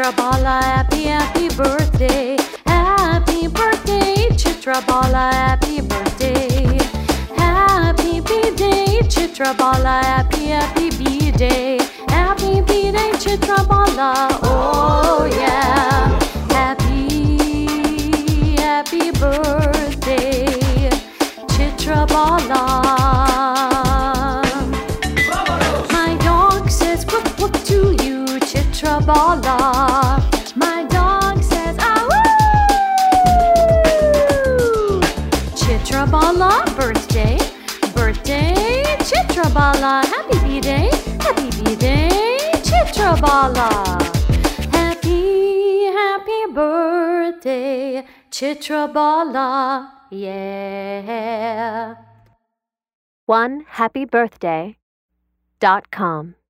Chitrabala, happy, happy birthday. Happy birthday, Chitrabala, happy birthday. Happy B-Day, Chitrabala, happy, happy B-Day. Happy B-Day, Chitrabala, oh yeah. Happy, happy birthday, Chitrabala. My dog says whoop whoop to you, Chitrabala. My dog says ah-woo! Chitrabala, birthday, birthday, Chitrabala. Happy B-Day, happy B-Day, Chitrabala. Happy, happy birthday, Chitrabala, yeah. OneHappyBirthday.com